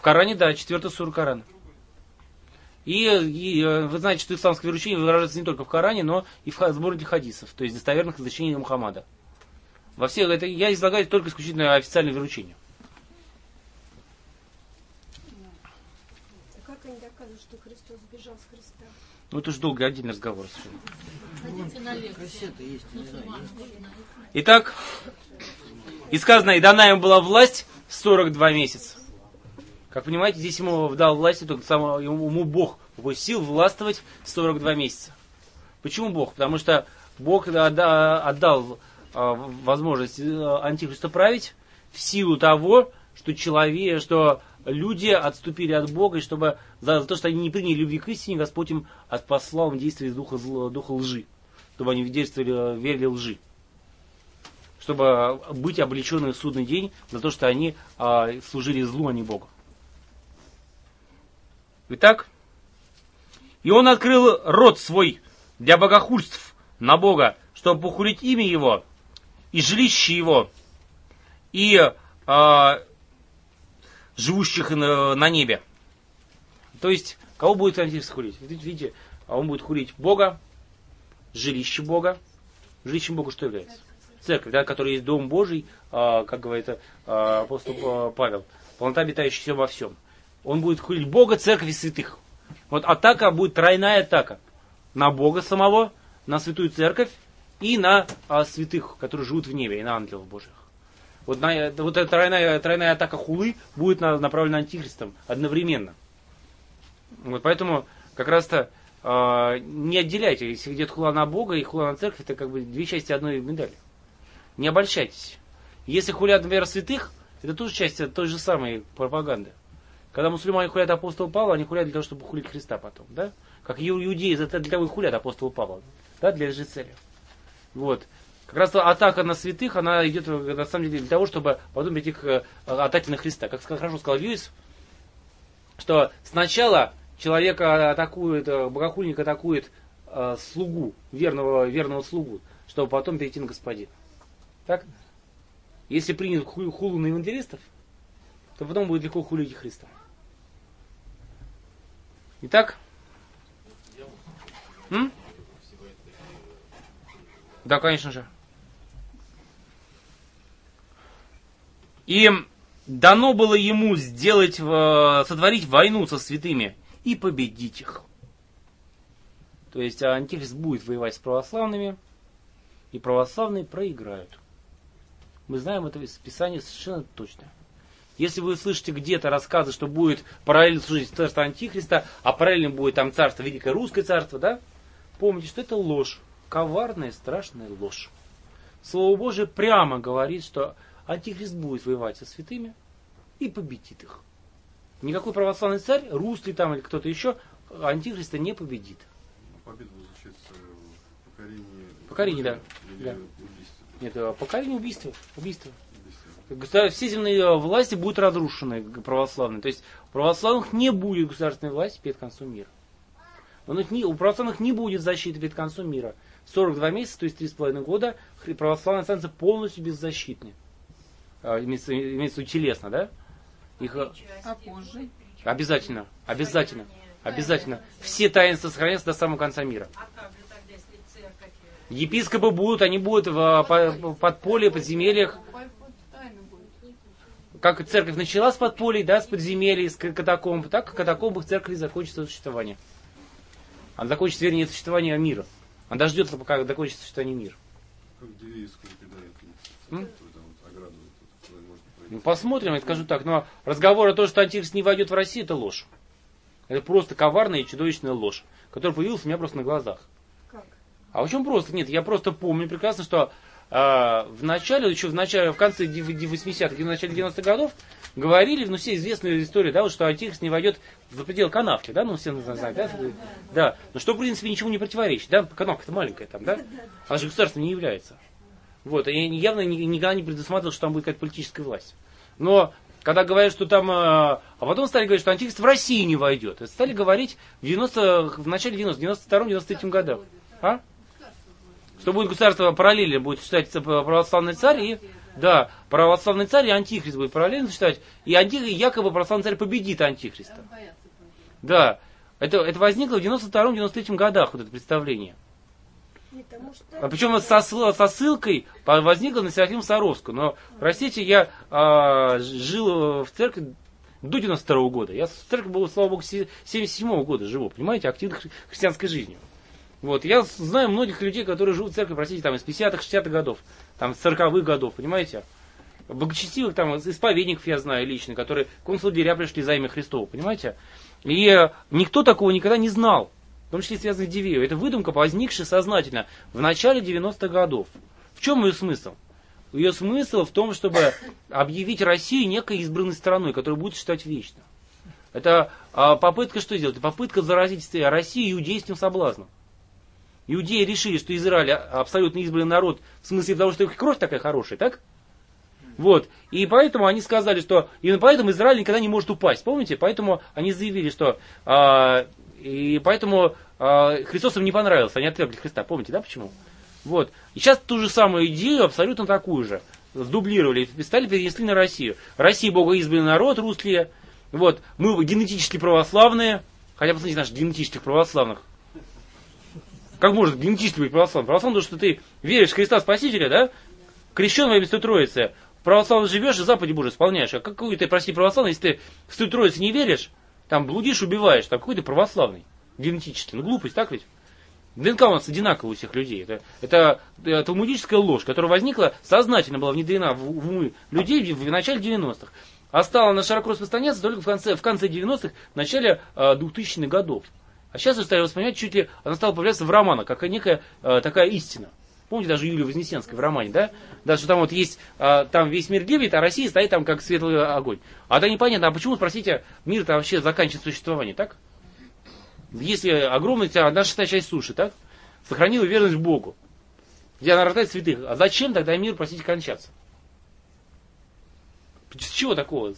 В Коране, да, 4 сура Корана. И вы знаете, что исламское вероучение выражается не только в Коране, но и в сборнике хадисов, то есть достоверных изречений Мухаммада. Во всех это я излагаю только исключительно официальное вероучение. Как они доказывают, что Христос сбежал с Христа? Ну это же долгий отдельный разговор. Итак, и сказано, и дана ему была власть 42 месяца. Как понимаете, здесь ему дал власть, только ему Бог сил властвовать 42 месяца. Почему Бог? Потому что Бог отдал возможность Антихристу править в силу того, что люди отступили от Бога, и чтобы за то, что они не приняли любви к истине, Господь им послал им действие из духа лжи, чтобы они верили лжи, чтобы быть облеченными в судный день за то, что они служили злу, а не Богу. Итак, и он открыл рот свой для богохульств на Бога, чтобы похулить имя Его, и жилище Его, и живущих на небе. То есть, кого будет Антихрист хулить? Видите, он будет хулить Бога, жилище Бога. Жилищем Бога что является? Церковь, да, которая есть Дом Божий, как говорит апостол Павел, полнота обитающая во всем. Он будет хулить Бога, церковь и святых. Вот атака будет тройная атака. На Бога самого, на святую церковь и на святых, которые живут в небе, и на ангелов Божьих. Вот эта тройная атака хулы будет направлена антихристом одновременно. Вот поэтому как раз-то не отделяйте, если где-то хула на Бога и хула на церковь, это как бы две части одной медали. Не обольщайтесь. Если хулят, например, святых, это тоже часть той же самой пропаганды. Когда мусульмане хулят апостола Павла, они хулят для того, чтобы хулить Христа потом. Да? Как иудеи, это для того и хулят апостола Павла. Да? Для же цели. Вот. Как раз атака на святых, она идет на самом деле для того, чтобы потом прийти к атаке на Христа. Как хорошо сказал Льюис, что сначала человека атакует, богохульник атакует слугу, верного слугу, чтобы потом перейти на Господина. Так? Если принят хулу на евангелистов, то потом будет легко хулить и Христа. Итак? Да, конечно же. И дано было ему сотворить войну со святыми и победить их. То есть Антихрист будет воевать с православными, и православные проиграют. Мы знаем это из Писания совершенно точно. Если вы слышите где-то рассказы, что будет параллельно служить царство Антихриста, а параллельно будет там царство, Великое Русское царство, да? Помните, что это ложь. Коварная, страшная ложь. Слово Божие прямо говорит, что Антихрист будет воевать со святыми и победит их. Никакой православный царь, русский там или кто-то еще, Антихриста не победит. Победа возвращается в покорении. Покорение, да. Или Да. убийство. Нет, покорение, убийство. Все земные власти будут разрушены православные. То есть у православных не будет государственной власти перед концом мира. У православных не будет защиты перед концом мира. 42 месяца, то есть 3,5 года, православные останутся полностью беззащитны. Имеется в виду телесно, да? А позже? Обязательно. Все таинства сохранятся до самого конца мира. Епископы они будут в подполье, подземельях. Как церковь начала с подполья, да, с подземелий, с катакомб, так в катакомбах церковь закончит свое существование. Она закончит, вернее, существование мира. Она дождется, пока закончится существование мира. Как Дивеевскую предают? Ну, посмотрим, я скажу так. Но разговор о том, что Антихрист не войдет в Россию, это ложь. Это просто коварная и чудовищная ложь, которая появилась у меня просто на глазах. Как? А в чем просто? Нет, я просто помню прекрасно, что в конце 80-х, в начале 90-х годов говорили, все известные истории, да, вот, что Антихрист не войдет за пределы канавки, да, все знают, да, но что, в принципе, ничего не противоречит, да, канавка-то маленькая там, да, она же государством не является. Вот, и явно никогда не предусматривал, что там будет какая-то политическая власть. Но, когда говорят, что там, а потом стали говорить, что Антихрист в России не войдет, это стали говорить в начале 92-93 годах. Что будет государство параллельно, будет считать православный царь и Да, православный царь и антихрист будет параллельно существовать, и якобы православный царь победит антихриста. Да, это возникло в 92-93 годах, вот это представление. Причем со ссылкой возникло на Серафима Саровского. Но, простите, я жил в церкви до 92 года. Я в церкви был, слава богу, с 77 года живу, понимаете, активной христианской жизнью. Вот, я знаю многих людей, которые живут в церкви, простите, там, из 50-х, 60-х годов, там, с 40-х годов, понимаете. Благочестивых, там, исповедников я знаю лично, которые в концлагеря пришли за имя Христово, понимаете. И никто такого никогда не знал, в том числе связанных с Дивеевой. Это выдумка, возникшая сознательно в начале 90-х годов. В чем ее смысл? Ее смысл в том, чтобы объявить Россию некой избранной страной, которая будет существовать вечно. Это попытка что сделать? Это попытка заразить Россию иудейским соблазном. Иудеи решили, что Израиль абсолютно избранный народ, в смысле того, что их кровь такая хорошая, так? Вот. И поэтому они сказали, что именно поэтому Израиль никогда не может упасть. Помните? Поэтому они заявили, что и поэтому Христос им не понравился, они отвергли Христа. Помните, да, почему? Вот. И сейчас ту же самую идею, абсолютно такую же, сдублировали и стали перенесли на Россию. Россия богоизбранный народ, русские. Вот. Мы генетически православные. Хотя, посмотрите, наших генетических православных. Как может генетически быть православным? Православным, потому что ты веришь в Христа Спасителя, да? Крещен во имя Святой Троицы. Православно живешь и заповеди Божьи исполняешь. А какой ты, прости, православный, если ты в Святой Троице не веришь, там блудишь, убиваешь, там какой ты православный? Генетически. Ну, глупость, так ведь? ДНК у нас одинаковая у всех людей. Это талмудическая ложь, которая возникла, сознательно была внедрена в умы людей в начале 90-х. А стала на широко распространяться только в конце 90-х, в начале 2000-х годов. А сейчас вы стали воспринимать, чуть ли она стала появляться в романах, как некая такая истина. Помните даже Юлию Вознесенскую в романе, да? Да, что там вот есть, там весь мир гибнет, а Россия стоит там как светлый огонь. А да непонятно, а почему, спросите, мир-то вообще заканчивает существование, так? Если огромная одна шестая часть суши, так? Сохранила верность Богу, где она рождает святых. А зачем тогда мир, простите, кончаться? С чего такого?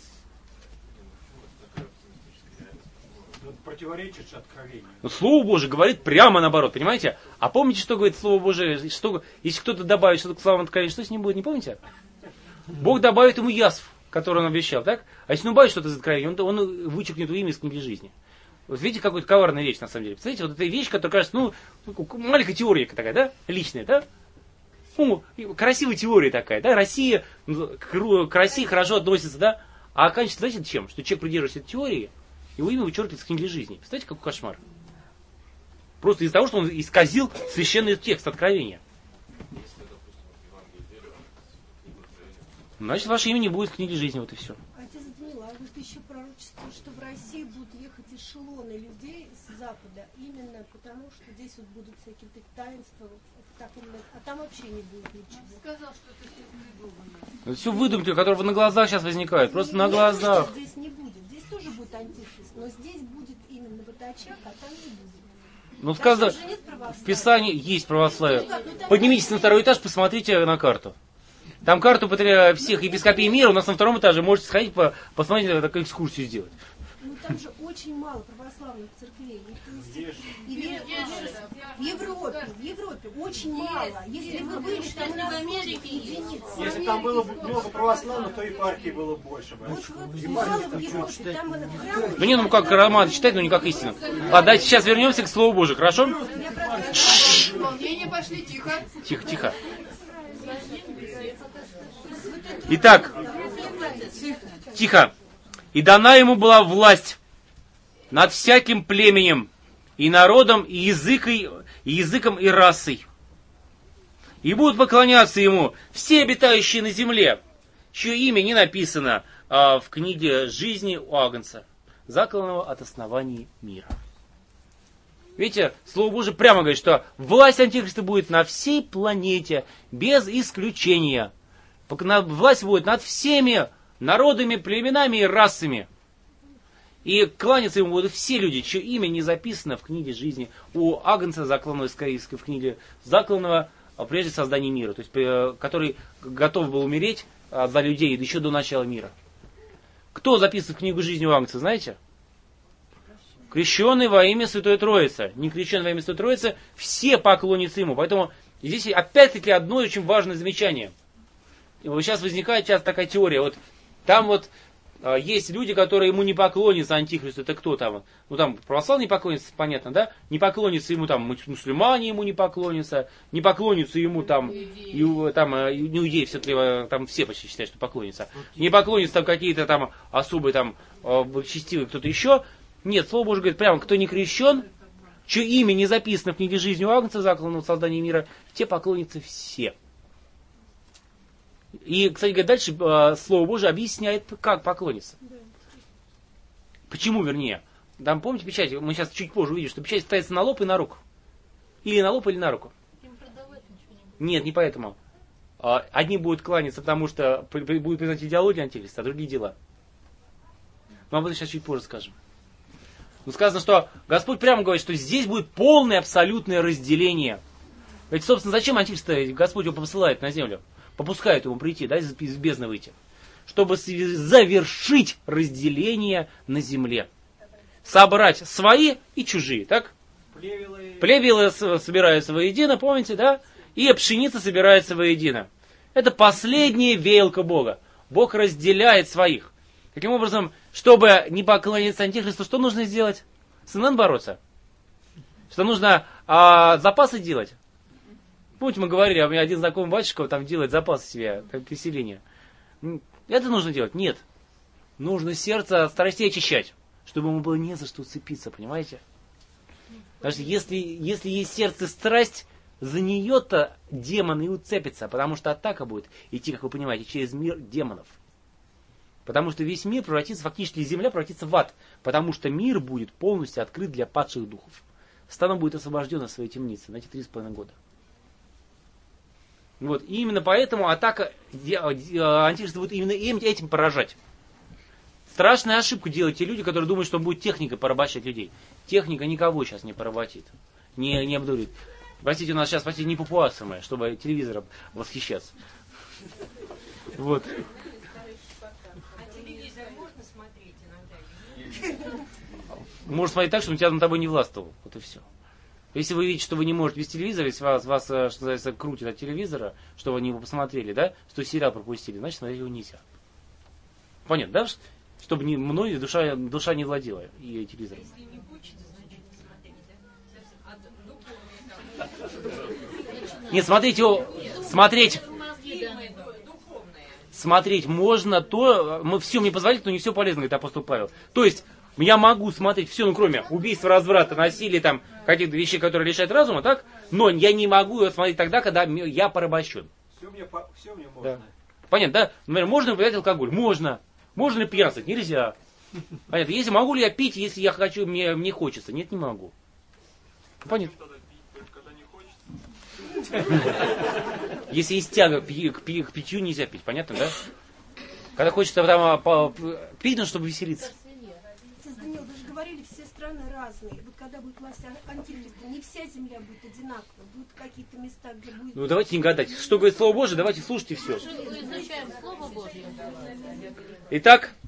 Противоречит откровению. Слово Божие говорит прямо наоборот, понимаете? А помните, что говорит Слово Божие? Что, если кто-то добавит что-то к словам откровения, что с ним будет, не помните? Бог добавит ему язв, который он обещал, так? А если он убавит что-то из откровения, он вычеркнет имя из книги жизни. Вот видите, какая-то коварная вещь на самом деле. Представляете, вот эта вещь, которая кажется, маленькая теория такая, да? Личная, да? Красивая теория такая, да? Россия, к России хорошо относится, да? А оканчивается, знаете, чем? Что человек придерживается этой теории, его имя вычеркивается из книги жизни. Представляете, какой кошмар? Просто из-за того, что он исказил священный текст откровения. Значит, ваше имя не будет в книге жизни, вот и все. Отец Данила, а вот еще пророчество, что в России будут ехать эшелоны людей с Запада, именно потому, что здесь вот будут всякие таинства, а там вообще не будет ничего. Сказал, что это все выдумано. Это все выдумки, которые на глазах сейчас возникают, просто на глазах. Здесь не будет. Здесь тоже будет антихрист, но здесь будет именно вот очаг, а там не будет. Ну, сказано, в Писании есть православие. Поднимитесь на второй этаж, посмотрите на карту. Там карту всех епископий мира, у нас на втором этаже, можете сходить, посмотреть, такую экскурсию сделать. Ну там же очень мало православных церквей. В Европе очень мало. Если вы были там на Америке, единицы. Если там было много православных, то епархии было больше. Вот мало в Европе, там храмы. Ну не, ну как роман читать, но не как истина. А давайте сейчас вернемся к Слову Божию, хорошо? Волнение пошли, тихо. Тихо, тихо. Итак, тихо. И дана ему была власть над всяким племенем, и народом, и языком, и расой. И будут поклоняться ему все обитающие на земле, чье имя не написано в книге жизни у Агнца, закланного от оснований мира. Видите, Слово Божие прямо говорит, что власть Антихриста будет на всей планете, без исключения. Власть будет над всеми народами, племенами и расами. И кланяться ему будут все люди, чье имя не записано в книге жизни у Агнца, закланного в книге закланного прежде создания мира, то есть который готов был умереть за людей еще до начала мира. Кто записан в книгу жизни у Агнца, знаете? Крещенный во имя Святой Троицы. Не крещенный во имя Святой Троицы, все поклонятся ему. Поэтому здесь опять-таки одно очень важное замечание. вот сейчас возникает часто такая теория, вот там вот есть люди, которые ему не поклонятся, антихристу, это кто там? Ну там православные поклонятся, понятно, да? Не поклонятся ему там мусульмане, ему не поклонятся ему там, не иудеи, все там все почти считают, что поклонятся. Не поклонятся там какие-то там особые там благочестивые, кто-то еще. Нет, Слово Божие говорит, прямо, кто не крещен, чье имя не записано в книге жизни у Агнца, закланного в создании мира, те поклонятся все. И, кстати говоря, дальше Слово Божие объясняет, как поклониться. Почему, вернее. Там, помните, печать, мы сейчас чуть позже увидим, что печать ставится на лоб и на руку. Или на лоб, или на руку. Нет, не поэтому. Одни будут кланяться, потому что будут признать идеологию антихриста, а другие дела. Мы об этом сейчас чуть позже скажем. Но сказано, что Господь прямо говорит, что здесь будет полное, абсолютное разделение. Ведь, собственно, зачем антихриста Господь его посылает на землю? Попускают ему прийти, да, из бездны выйти. Чтобы завершить разделение на земле. Собрать свои и чужие, так? Плевелы собираются воедино, помните, да? И пшеница собирается воедино. Это последняя веялка Бога. Бог разделяет своих. Таким образом, чтобы не поклониться антихристу, что нужно сделать? С НН бороться? Что нужно запасы делать? Помните, мы говорили, у меня один знакомый батюшка там делает запасы себе, как переселение. Это нужно делать? Нет. Нужно сердце от страстей очищать, чтобы ему было не за что уцепиться, понимаете? Потому что если есть сердце страсть, за нее-то демон и уцепится, потому что атака будет идти, как вы понимаете, через мир демонов. Потому что весь мир превратится, фактически земля превратится в ад, потому что мир будет полностью открыт для падших духов. Сатана будет освобожден от своей темницы на эти 3,5 года. Вот. И именно поэтому атака антихриста будет именно этим поражать. Страшную ошибку делают те люди, которые думают, что он будет техникой порабощать людей. Техника никого сейчас не поработит, не обдурит. Простите, у нас сейчас почти не папуасы мы, чтобы телевизором восхищаться. Вот. А телевизор можно смотреть иногда? Можно смотреть так, чтобы он тебя над тобой не властвовал. Вот и все. Если вы видите, что вы не можете без телевизора, если вас что называется, крутит от телевизора, что вы не его посмотрели, да, что сериал пропустили, значит, смотреть его нельзя. Понятно, да? Чтобы мной душа не владела и телевизором. Если не хочется, значит, смотреть, да? Нет, смотреть можно то, мы все мне позволить, но не все полезно, говорит апостол Павел. То есть, я могу смотреть все, ну, кроме убийства, разврата, насилия, там, каких-то вещей, которые лишают разума, так? Но я не могу его смотреть тогда, когда я порабощен. Все мне можно. Да. Понятно, да? Например, можно употреблять алкоголь? Можно. Можно ли пьянствовать? Нельзя. Понятно. Если могу ли я пить, если я хочу, мне хочется? Нет, не могу. Понятно. Если есть тяга к питью, нельзя пить. Понятно, да? Когда хочется там пить, ну, чтобы веселиться. Даниил, вы же говорили, все страны разные. Вот когда будет власть антихриста, не вся земля будет одинаковая. Будут какие-то места, где будет... Ну, давайте не гадать. Что говорит Слово Божие, давайте слушайте все. Мы изучаем Слово Божье. Итак,